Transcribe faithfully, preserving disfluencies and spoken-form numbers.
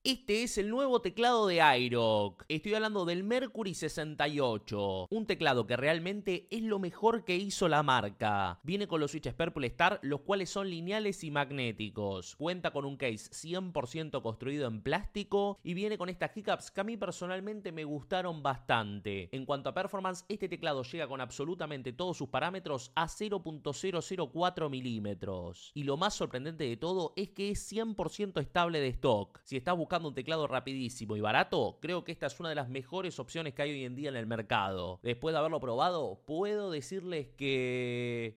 Este es el nuevo teclado de Aerox. Estoy hablando del Mercury sesenta y ocho. Un teclado que realmente es lo mejor que hizo la marca. Viene con los switches Purple Star, los cuales son lineales y magnéticos. Cuenta con un case cien por ciento construido en plástico y viene con estas keycaps que a mí personalmente me gustaron bastante. En cuanto a performance, este teclado llega con absolutamente todos sus parámetros a cero punto cero cero cuatro milímetros. Y lo más sorprendente de todo es que es cien por ciento estable de stock. Si estás buscando un teclado rapidísimo y barato, creo que esta es una de las mejores opciones que hay hoy en día en el mercado. Después de haberlo probado, puedo decirles que